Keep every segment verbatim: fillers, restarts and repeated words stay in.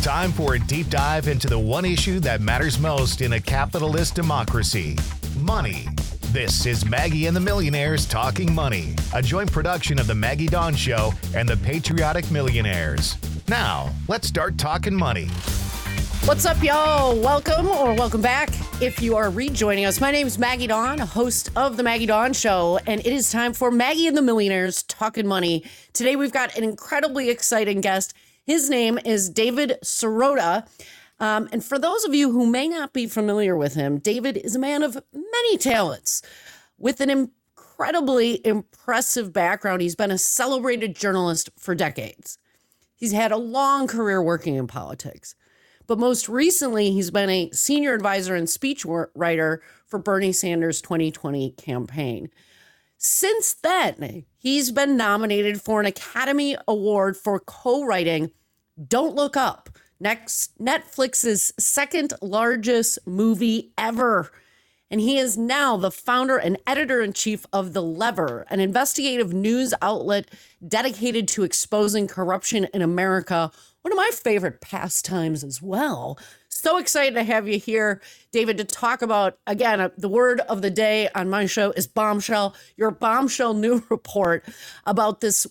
Time for a deep dive into the one issue that matters most in a capitalist democracy: money. This is Maggie and the Millionaires Talking Money, a joint production of The Maggie Dawn Show and The Patriotic Millionaires. Now, let's start talking money. What's up, y'all? Welcome or welcome back. If you are rejoining us, my name is Maggie Dawn, host of The Maggie Dawn Show, and it is time for Maggie and the Millionaires Talking Money. Today, we've got an incredibly exciting guest. His name is David Sirota. Um, and for those of you who may not be familiar with him, David is a man of many talents with an incredibly impressive background. He's been a celebrated journalist for decades. He's had a long career working in politics. But most recently, he's been a senior advisor and speechwriter for Bernie Sanders' twenty twenty campaign. Since then, he's been nominated for an Academy Award for co-writing Don't Look Up, next Netflix's second largest movie ever. And he is now the founder and editor-in-chief of The Lever, an investigative news outlet dedicated to exposing corruption in America. One of my favorite pastimes as well. So excited to have you here, David, to talk about, again, uh, the word of the day on my show is bombshell. Your bombshell new report about this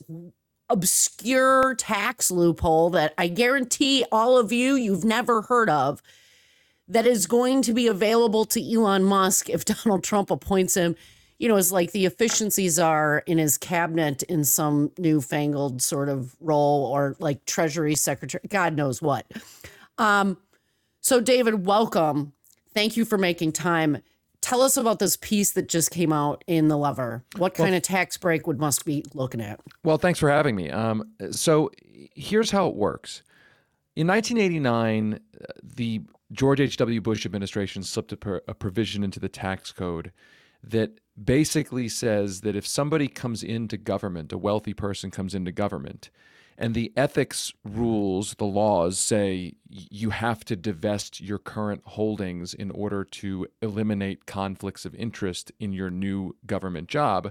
obscure tax loophole that I guarantee all of you, you've never heard of, that is going to be available to Elon Musk if Donald Trump appoints him, you know, as like the efficiencies are in his cabinet in some newfangled sort of role, or like Treasury Secretary, God knows what. Um, so David, welcome. Thank you for making time. Tell us about this piece that just came out in The Lever. What kind well, of tax break would Musk be looking at? Well, thanks for having me. Um, so here's how it works. In nineteen eighty-nine, the George H W. Bush administration slipped a, per, a provision into the tax code that basically says that if somebody comes into government, a wealthy person comes into government, and the ethics rules, the laws say you have to divest your current holdings in order to eliminate conflicts of interest in your new government job,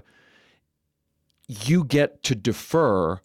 you get to defer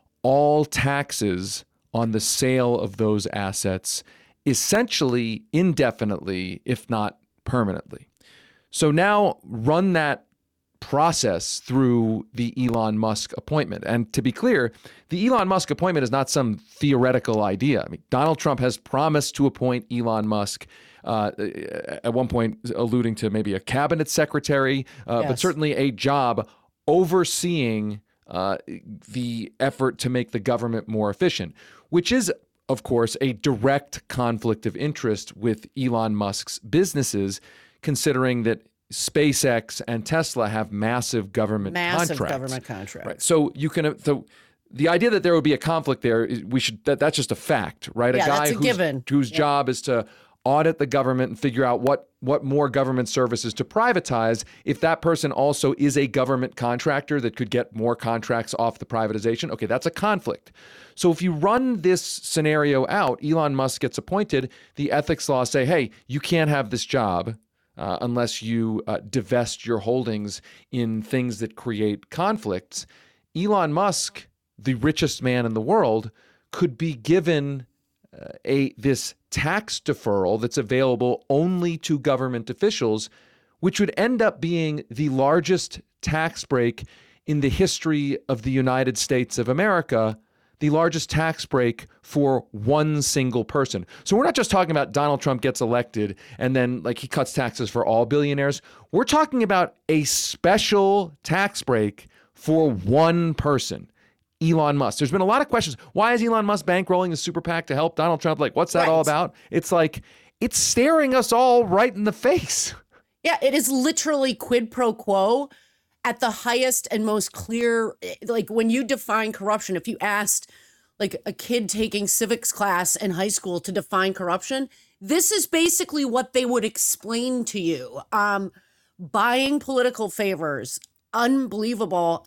all taxes on the sale of those assets essentially indefinitely, if not permanently. So now run that process through the Elon Musk appointment. And to be clear, the Elon Musk appointment is not some theoretical idea. I mean, Donald Trump has promised to appoint Elon Musk, uh, at one point alluding to maybe a cabinet secretary, uh, yes. but certainly a job overseeing uh, the effort to make the government more efficient, which is, of course, a direct conflict of interest with Elon Musk's businesses, considering that SpaceX and Tesla have massive government massive contracts. government contracts. Right. So you can. So the idea that there would be a conflict there, we should. That, that's just a fact, right? Yeah, a guy that's a whose, given. whose yeah. job is to audit the government and figure out what what more government services to privatize. If that person also is a government contractor that could get more contracts off the privatization, okay, that's a conflict. So if you run this scenario out, Elon Musk gets appointed, the ethics laws say, hey, you can't have this job uh, unless you uh, divest your holdings in things that create conflicts. Elon Musk, the richest man in the world, could be given uh, a this tax deferral that's available only to government officials, which would end up being the largest tax break in the history of the United States of America, the largest tax break for one single person. So we're not just talking about Donald Trump gets elected and then like he cuts taxes for all billionaires. We're talking about a special tax break for one person, Elon Musk. There's been a lot of questions. Why is Elon Musk bankrolling the super PAC to help Donald Trump? Like, what's that right. all about? It's like, it's staring us all right in the face. Yeah, it is literally quid pro quo at the highest and most clear. Like when you define corruption, if you asked like a kid taking civics class in high school to define corruption, this is basically what they would explain to you. Um, buying political favors, unbelievable.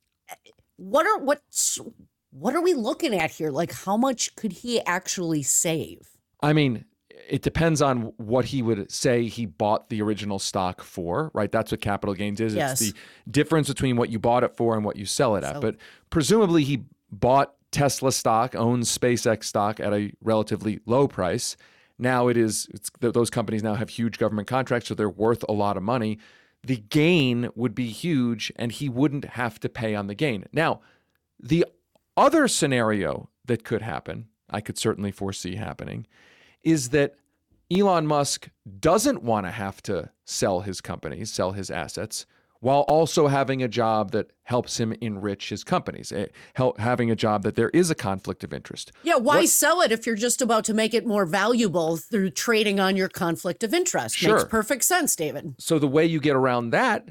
What are what's what are we looking at here? Like, how much could he actually save? I mean, it depends on what he would say he bought the original stock for, right? That's what capital gains is. Yes. It's the difference between what you bought it for and what you sell it at. So, but presumably he bought Tesla stock, owns SpaceX stock at a relatively low price. Now it is, it's, those companies now have huge government contracts, so they're worth a lot of money. The gain would be huge, and he wouldn't have to pay on the gain. Now, the other scenario that could happen, I could certainly foresee happening, is that Elon Musk doesn't want to have to sell his companies, sell his assets, while also having a job that helps him enrich his companies, having a job that there is a conflict of interest. Yeah, why What, sell it if you're just about to make it more valuable through trading on your conflict of interest? Sure. Makes perfect sense, David. So the way you get around that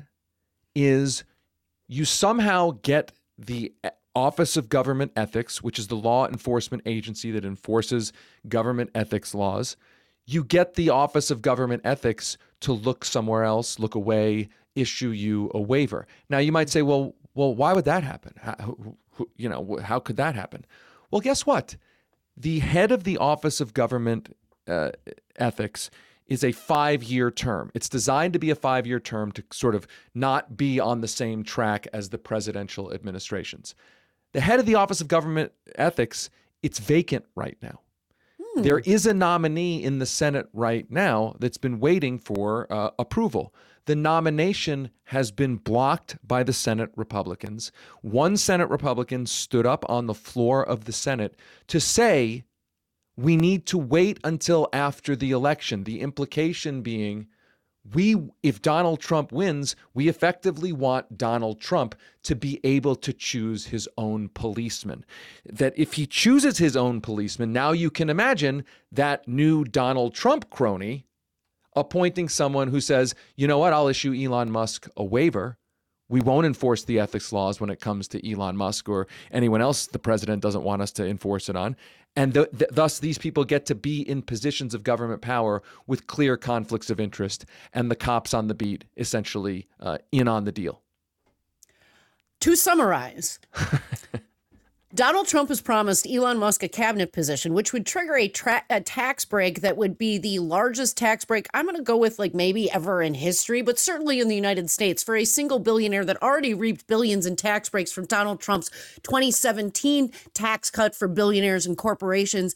is you somehow get the Office of Government Ethics, which is the law enforcement agency that enforces government ethics laws. You get the Office of Government Ethics to look somewhere else, look away, issue you a waiver. Now you might say, well, well, why would that happen? How, who, you know, how could that happen? Well, guess what? The head of the Office of Government uh, Ethics is a five-year term. It's designed to be a five-year term to sort of not be on the same track as the presidential administrations. The head of the Office of Government Ethics, it's vacant right now. Hmm. There is a nominee in the Senate right now that's been waiting for uh, approval. The nomination has been blocked by the Senate Republicans. One Senate Republican stood up on the floor of the Senate to say, we need to wait until after the election. The implication being, we, if Donald Trump wins, we effectively want Donald Trump to be able to choose his own policeman. That if he chooses his own policeman, now you can imagine that new Donald Trump crony appointing someone who says, you know what, I'll issue Elon Musk a waiver. We won't enforce the ethics laws when it comes to Elon Musk or anyone else the president doesn't want us to enforce it on. And th- th- thus, these people get to be in positions of government power with clear conflicts of interest, and the cops on the beat essentially uh, in on the deal. To summarize, Donald Trump has promised Elon Musk a cabinet position, which would trigger a, tra- a tax break that would be the largest tax break, I'm going to go with like maybe ever in history, but certainly in the United States, for a single billionaire that already reaped billions in tax breaks from Donald Trump's twenty seventeen tax cut for billionaires and corporations.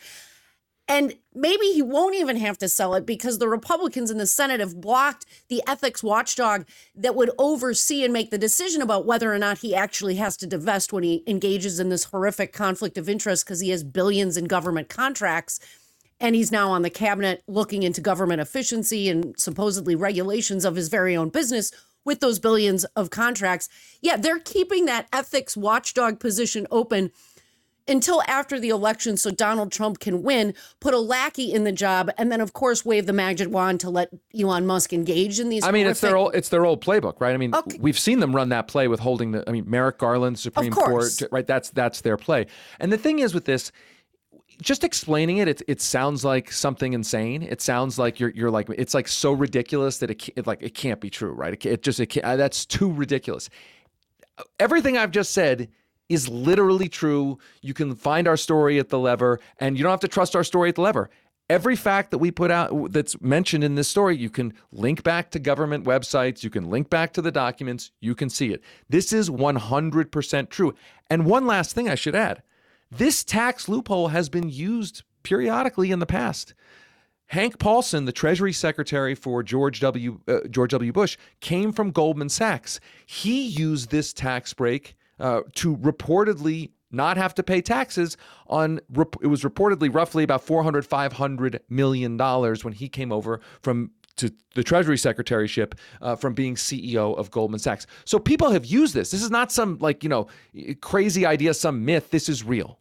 And maybe he won't even have to sell it because the Republicans in the Senate have blocked the ethics watchdog that would oversee and make the decision about whether or not he actually has to divest when he engages in this horrific conflict of interest because he has billions in government contracts. And he's now on the cabinet looking into government efficiency and supposedly regulations of his very own business with those billions of contracts. Yeah, they're keeping that ethics watchdog position open until after the election so Donald Trump can win, put a lackey in the job, and then, of course, wave the magic wand to let Elon Musk engage in these. I mean, horrific... it's their old, it's their old playbook, right? I mean, okay. We've seen them run that play with holding the, I mean, Merrick Garland, Supreme Court, right? That's that's their play. And the thing is with this, just explaining it, it, it sounds like something insane. It sounds like you're you're like, it's like so ridiculous that it, it like it can't be true, right? It, it just, it can't, that's too ridiculous. Everything I've just said is literally true. You can find our story at The Lever, and you don't have to trust our story at The Lever. Every fact that we put out that's mentioned in this story, you can link back to government websites. You can link back to the documents. You can see it. This is one hundred percent true. And one last thing I should add. This tax loophole has been used periodically in the past. Hank Paulson, the Treasury Secretary for George W. Uh, George W. Bush, came from Goldman Sachs. He used this tax break Uh, to reportedly not have to pay taxes on, it was reportedly roughly about four hundred, five hundred million dollars when he came over from to the Treasury Secretaryship uh, from being C E O of Goldman Sachs. So people have used this. This is not some like, you know, crazy idea, some myth. This is real.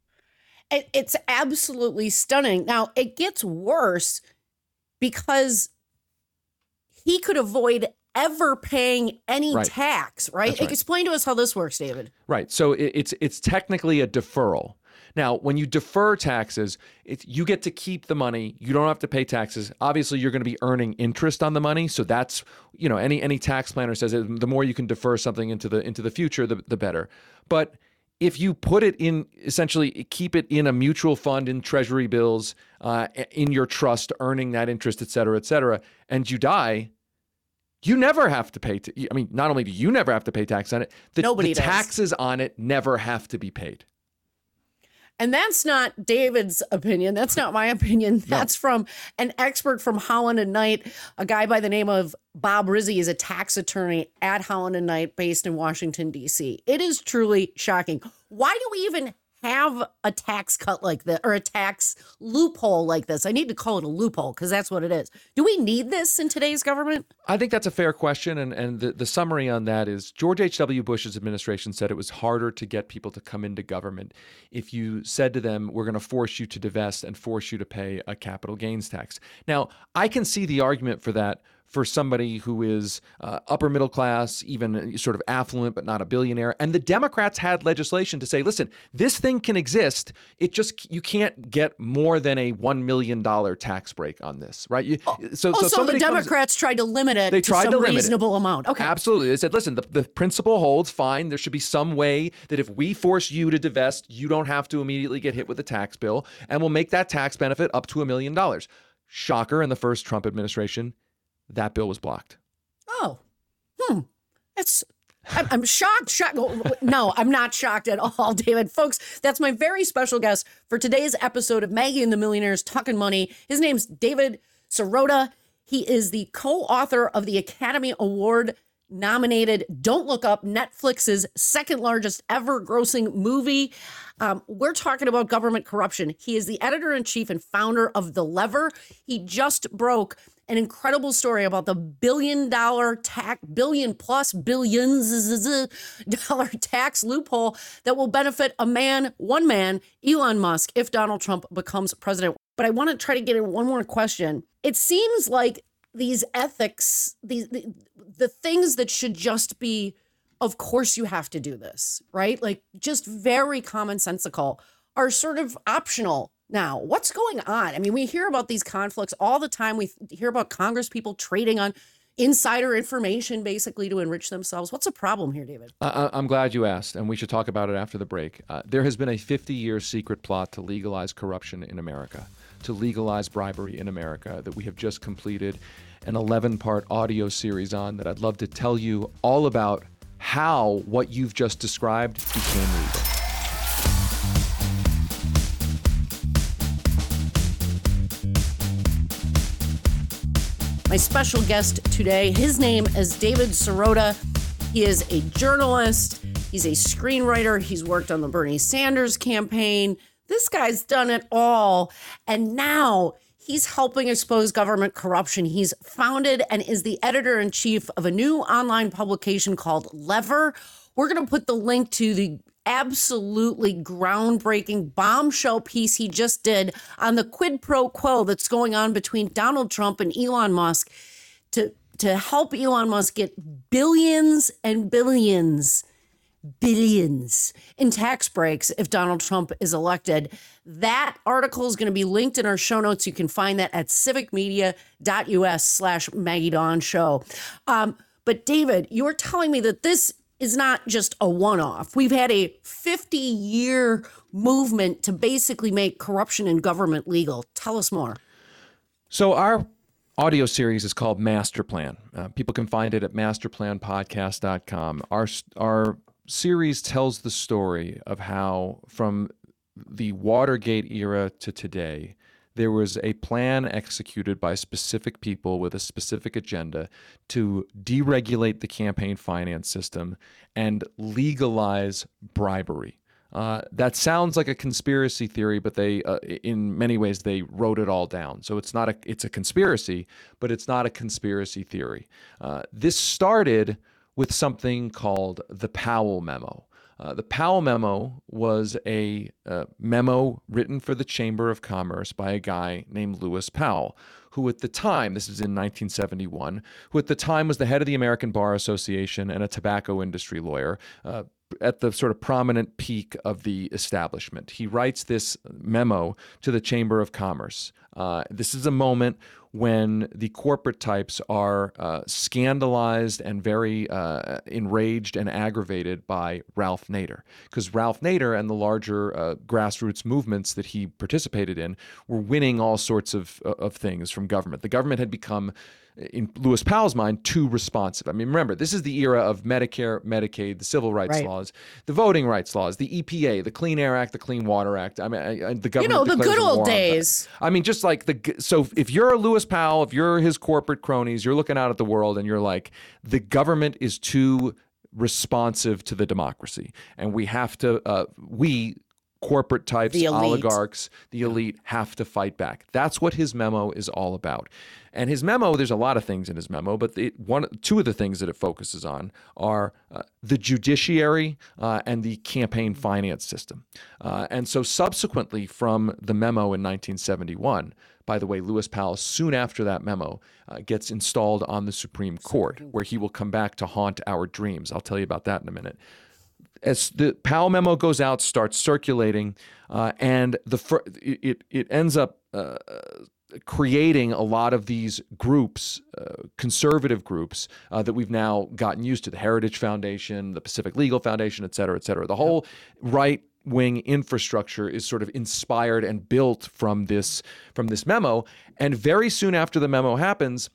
It's absolutely stunning. Now, it gets worse because he could avoid ever paying any right. tax, right? right? Explain to us how this works, David. Right. So it, it's it's technically a deferral. Now, when you defer taxes, it's, you get to keep the money. You don't have to pay taxes. Obviously, you're going to be earning interest on the money. So that's, you know, any any tax planner says that the more you can defer something into the into the future, the, the better. But if you put it in, essentially keep it in a mutual fund in treasury bills, uh, in your trust, earning that interest, et cetera, et cetera, and you die, you never have to pay. T- I mean, not only do you never have to pay tax on it, the, Nobody the does. taxes on it never have to be paid. And that's not David's opinion. That's not my opinion. That's no. from an expert from Holland and Knight, a guy by the name of Bob Rizzi is a tax attorney at Holland and Knight based in Washington, D C. It is truly shocking. Why do we even have a tax cut like this or a tax loophole like this? I need to call it a loophole because that's what it is. Do we need this in today's government? I think that's a fair question. And, and the, the summary on that is George H W. Bush's administration said it was harder to get people to come into government if you said to them, we're going to force you to divest and force you to pay a capital gains tax. Now, I can see the argument for that for somebody who is uh, upper middle class, even sort of affluent, but not a billionaire. And the Democrats had legislation to say, listen, this thing can exist. It just, you can't get more than a one million dollars tax break on this, right? You, oh, so, oh, so, so the Democrats comes, tried to limit it they to tried some to limit reasonable it. amount. Okay. Absolutely. They said, listen, the, the principle holds fine. There should be some way that if we force you to divest, you don't have to immediately get hit with a tax bill, and we'll make that tax benefit up to a million dollars. Shocker, in the first Trump administration, that bill was blocked. Oh, hmm. That's, I'm, I'm shocked. Shocked. No, I'm not shocked at all, David. Folks, that's my very special guest for today's episode of Maggie and the Millionaires Talking Money. His name's David Sirota. He is the co-author of the Academy Award nominated Don't Look Up, Netflix's second largest ever grossing movie. Um, we're talking about government corruption. He is the editor-in-chief and founder of The Lever. He just broke an incredible story about the billion dollar tax, billion plus billions dollar tax loophole that will benefit a man, one man, Elon Musk, if Donald Trump becomes president. But I want to try to get in one more question. It seems like these ethics, these the, the things that should just be, of course you have to do this, right? Like just very commonsensical are sort of optional now. What's going on? I mean, we hear about these conflicts all the time. We hear about Congress people trading on insider information basically to enrich themselves. What's the problem here, David? Uh, I'm glad you asked, and we should talk about it after the break. Uh, there has been a fifty-year secret plot to legalize corruption in America, to legalize bribery in America that we have just completed an eleven-part audio series on that I'd love to tell you all about how what you've just described became legal. My special guest today, his name is David Sirota. He is a journalist. He's a screenwriter. He's worked on the Bernie Sanders campaign. This guy's done it all. And now he's helping expose government corruption. He's founded and is the editor-in-chief of a new online publication called Lever. We're going to put the link to the absolutely groundbreaking bombshell piece he just did on the quid pro quo that's going on between Donald Trump and Elon Musk to, to help Elon Musk get billions and billions, billions in tax breaks if Donald Trump is elected. That article is going to be linked in our show notes. You can find that at civicmedia.us slash Maggie Dawn Show. Um, but David, you're telling me that this is not just a one-off. We've had a fifty-year movement to basically make corruption in government legal. Tell us more. So our audio series is called Master Plan. Uh, people can find it at master plan podcast dot com. Our, our series tells the story of how from the Watergate era to today, there was a plan executed by specific people with a specific agenda to deregulate the campaign finance system and legalize bribery. Uh, that sounds like a conspiracy theory, but they, uh, in many ways, they wrote it all down. So it's not a, it's a conspiracy, but it's not a conspiracy theory. Uh, this started with something called the Powell Memo. Uh, the Powell Memo was a uh, memo written for the Chamber of Commerce by a guy named Lewis Powell, who at the time, this is in nineteen seventy-one, who at the time was the head of the American Bar Association and a tobacco industry lawyer, uh, at the sort of prominent peak of the establishment. He writes this memo to the Chamber of Commerce. Uh, this is a moment when the corporate types are uh, scandalized and very uh, enraged and aggravated by Ralph Nader. Because Ralph Nader and the larger uh, grassroots movements that he participated in were winning all sorts of, of things from government. The government had become, in Lewis Powell's mind, too responsive. I mean, remember, this is the era of Medicare, Medicaid, the civil rights Right. laws, the voting rights laws, the E P A, the Clean Air Act, the Clean Water Act. I mean, I, I, the government. You know, the declares good a war old on that. days. I mean, just like the so if you're Lewis Powell, if you're his corporate cronies, you're looking out at the world and you're like, the government is too responsive to the democracy, and we have to uh, we. corporate types, The elite. oligarchs, the elite have to fight back. That's what his memo is all about. And his memo, there's a lot of things in his memo, but it, one, two of the things that it focuses on are uh, the judiciary uh, and the campaign finance system. Uh, and so subsequently from the memo in nineteen seventy-one, by the way, Lewis Powell, soon after that memo, uh, gets installed on the Supreme Court, where he will come back to haunt our dreams. I'll tell you about that in a minute. As the Powell memo goes out, starts circulating, uh, and the fir- it it ends up uh, creating a lot of these groups, uh, conservative groups uh, that we've now gotten used to: the Heritage Foundation, the Pacific Legal Foundation, et cetera, et cetera. The whole right-wing infrastructure is sort of inspired and built from this from this memo. And very soon after the memo happens,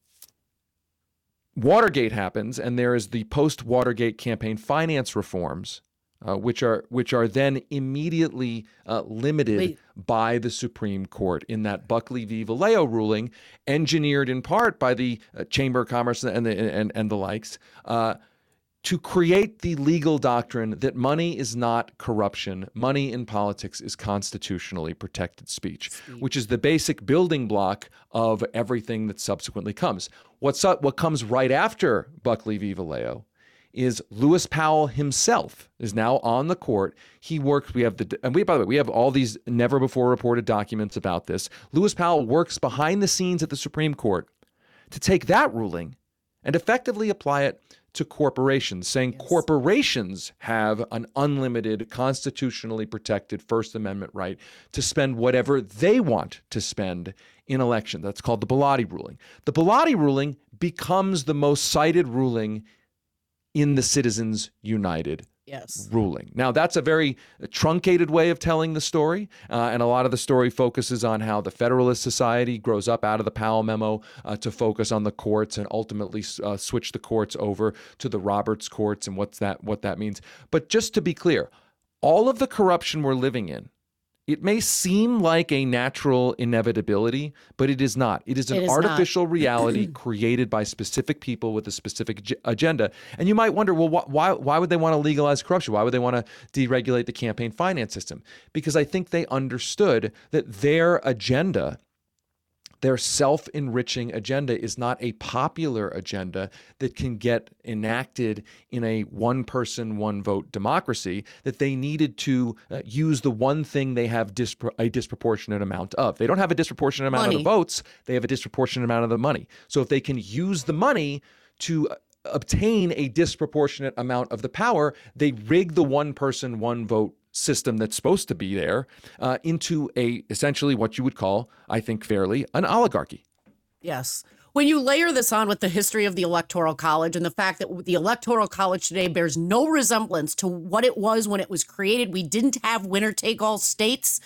Watergate happens, and there is the post-Watergate campaign finance reforms, uh, which are which are then immediately uh, limited Wait. by the Supreme Court in that Buckley v. Vallejo ruling, engineered in part by the uh, Chamber of Commerce and the and, and the likes, uh, to create the legal doctrine that money is not corruption. Money in politics is constitutionally protected speech, speech, which is the basic building block of everything that subsequently comes. What's up, what comes right after Buckley v. Vallejo is Lewis Powell himself is now on the court. He works, we have the, and we, by the way, we have all these never before reported documents about this. Lewis Powell works behind the scenes at the Supreme Court to take that ruling and effectively apply it to corporations, saying yes. corporations have an unlimited, constitutionally protected First Amendment right to spend whatever they want to spend in election. That's called the Bellotti ruling. The Bellotti ruling becomes the most cited ruling in the Citizens United Yes. ruling. Now, that's a very truncated way of telling the story, uh, and a lot of the story focuses on how the Federalist Society grows up out of the Powell memo uh, to focus on the courts and ultimately uh, switch the courts over to the Roberts courts and what's that what that means. But just to be clear, all of the corruption we're living in, it may seem like a natural inevitability, but it is not. It is an It is artificial reality created by specific people with a specific ag- agenda. And you might wonder, well, wh- why why would they want to legalize corruption? Why would they want to deregulate the campaign finance system? Because I think they understood that their agenda, their self-enriching agenda, is not a popular agenda that can get enacted in a one-person, one-vote democracy, that they needed to uh, use the one thing they have dispro- a disproportionate amount of. They don't have a disproportionate amount Money. of the votes, they have a disproportionate amount of the money. So if they can use the money to uh, obtain a disproportionate amount of the power, they rig the one-person, one-vote system that's supposed to be there uh, into a essentially what you would call, I think fairly, an oligarchy. Yes. When you layer this on with the history of the Electoral College and the fact that the Electoral College today bears no resemblance to what it was when it was created, we didn't have winner-take-all states.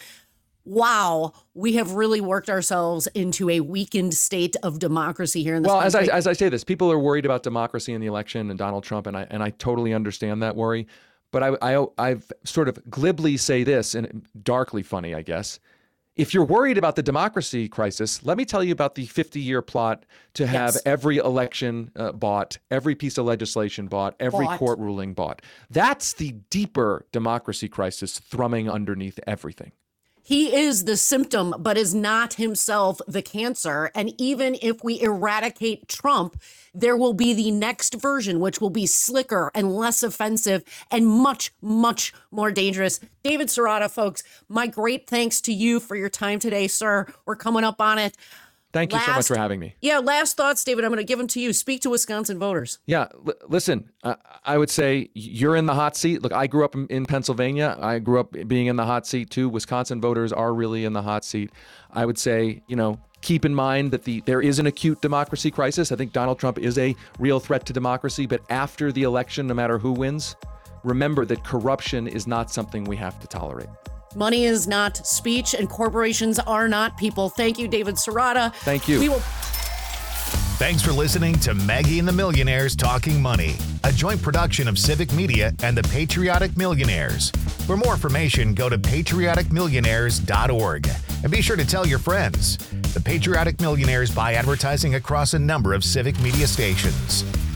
Wow, we have really worked ourselves into a weakened state of democracy here in this well, country. as I as I say this, people are worried about democracy in the election and Donald Trump, and I and I totally understand that worry. But I, I, I've sort of glibly say this, and darkly funny, I guess. If you're worried about the democracy crisis, let me tell you about the fifty-year plot to have Yes. every election uh, bought, every piece of legislation bought, every Bought. court ruling bought. That's the deeper democracy crisis thrumming underneath everything. He is the symptom, but is not himself the cancer. And even if we eradicate Trump, there will be the next version, which will be slicker and less offensive and much, much more dangerous. David Serrata, folks, my great thanks to you for your time today, sir. We're coming up on it. Thank you so much Last- for having me. Yeah, last thoughts, David. I'm going to give them to you. Speak to Wisconsin voters. Yeah, l- listen, uh, I would say you're in the hot seat. Look, I grew up in, in Pennsylvania. I grew up being in the hot seat too. Wisconsin voters are really in the hot seat. I would say, you know, keep in mind that the there is an acute democracy crisis. I think Donald Trump is a real threat to democracy, but after the election, no matter who wins, remember that corruption is not something we have to tolerate. Money is not speech, and corporations are not people. Thank you, David Serrata. Thank you. We will. Thanks for listening to Maggie and the Millionaires Talking Money, a joint production of Civic Media and the Patriotic Millionaires. For more information, go to patriotic millionaires dot org and be sure to tell your friends. The Patriotic Millionaires buy advertising across a number of Civic Media stations.